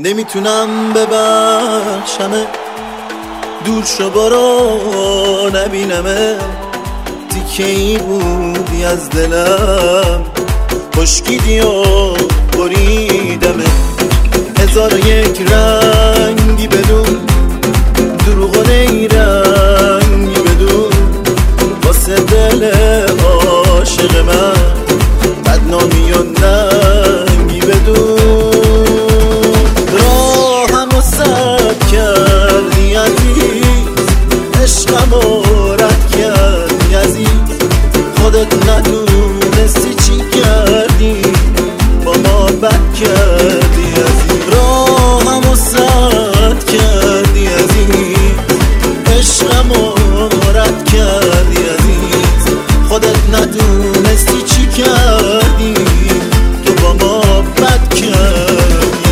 نمیتونم ببخشمه، دور شو برو نبینمه. تیکه ای بودی از دلم، خشکیدی و بریدمه. 1001 رنگی بدون، دروغ و نیرنگی بدون، واسه دل عاشق من بدنامی و ننگی بدون. راهمو سد کردی عزیز، عشقمو رد کردی عزیز. خودت ندونستی چی کردی، با ما بد کردی عزیز. راهمو سد کردی عزیز، عشقمو رد کردی عزیز. خودت ندونستی چی کردی، تو با ما بد کردی.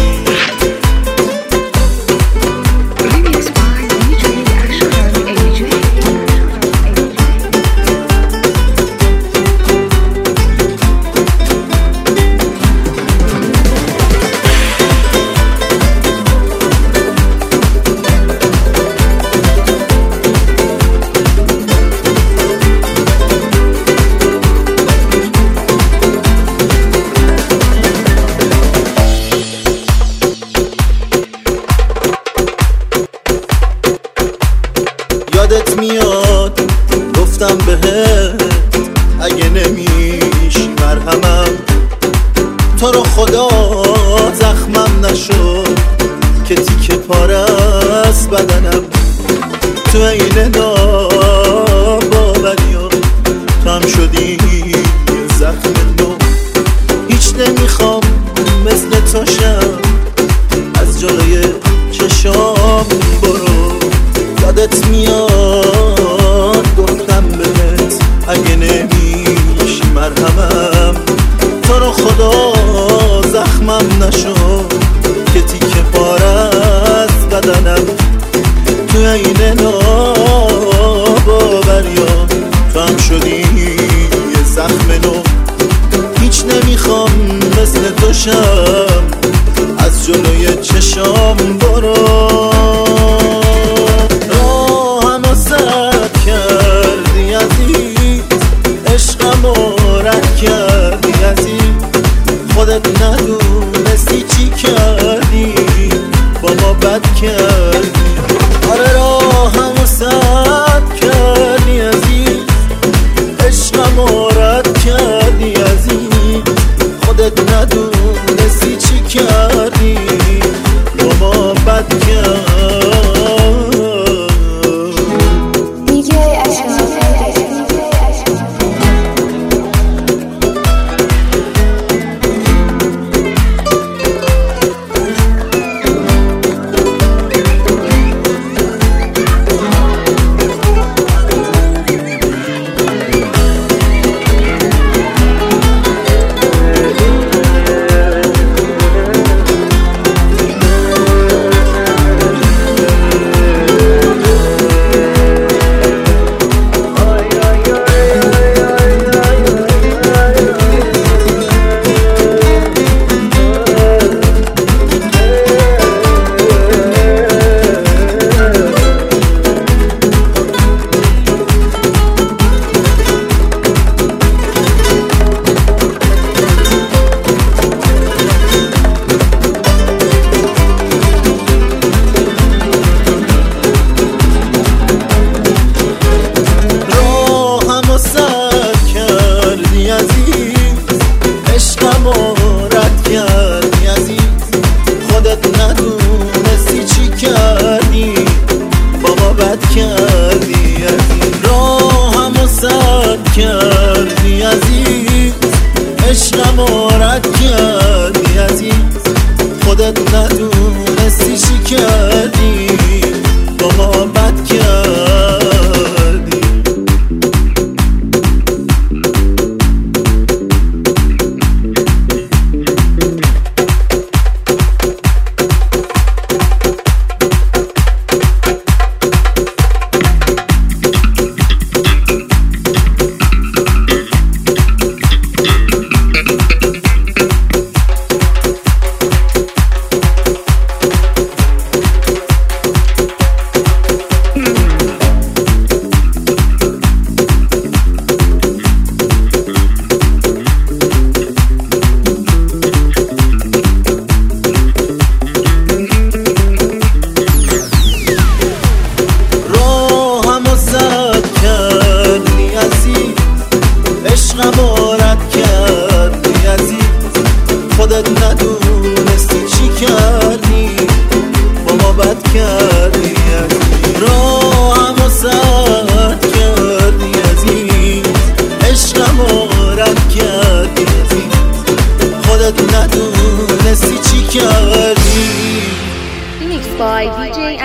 یادت میاد گفتم بهت اگه نمیشی مرهمم، تو رو خدا زخمم نشد که تیکه پاره است بدنم. تو این ناباوریا تو هم شدی زخم نو. هیچ نمیخوام مثل تو شم، از جلوی چشام برو. یادت میاد گفتم بهت اگه نمیشی مرهمم، تو رو خدا زخمم نشد که تیکه پاره است بدنم. تو این ناباوریا تو هم شدی یه زخم نو. هیچ نمیخوام مثل تو شم، از جلوی چشام برو. کردی عزیز، خودت ندونستی چی کردی، با ما بد کردی. آره راهمو سد کردی عزیز، عشقمو رد کردی عزیز. خودت ندونستی چی کردی، با ما بد کردی. خودت ندونستی چی کردی، بابا بد کردی عزیز. راهمو سد کردی عزیز، عشقمو رد کردی عزیز. خودت ندونستی چی کردی، با ما بد کردی.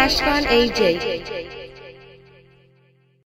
Ashkan AJ.